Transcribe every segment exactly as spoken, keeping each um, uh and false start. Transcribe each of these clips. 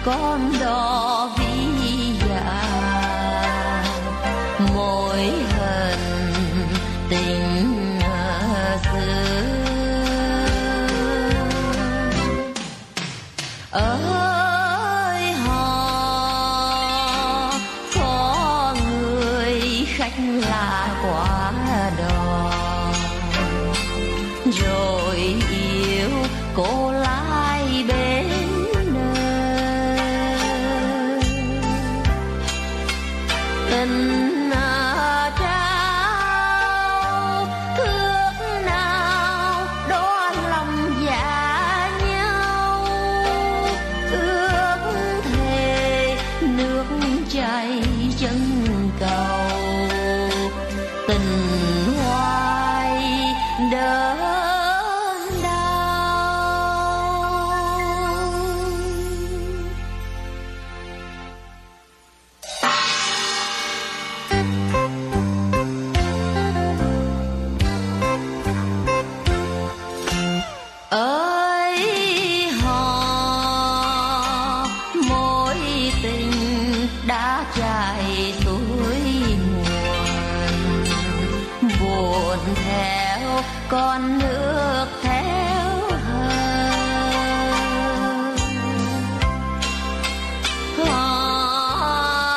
con đò vĩ dạ, mối hận tình xưa. Ơi họ có người khách lạ quá đò, rồi yêu cô lại bên nơi. Tình trao thương nào đó lòng dạ nhau, ước thề nước chảy chân cầu, tình hoài đớn đau. Ơi họ mối tình đã chảy suối nguồn, buồn theo con nước theo hơi. Họ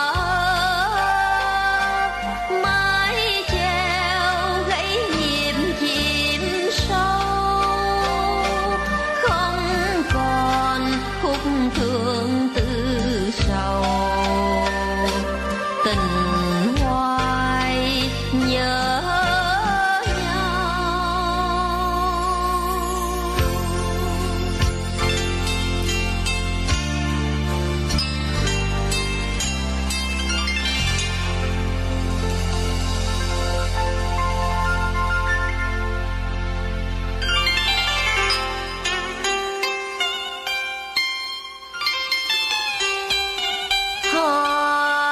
mái chèo gãy nhịp chìm sâu, không còn khúc thương tư sầu, tình hoài nhớ nhau. Họ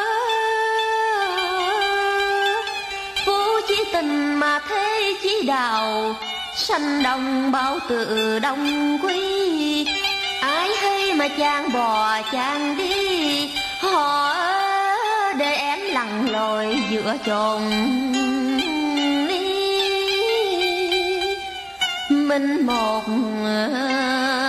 vô chí tình mà thế chí đạo, sanh đồng bao tự đồng quý. Ai hay mà chàng bò chàng đi, họ để em lặn lội giữa chốn ly. Mình một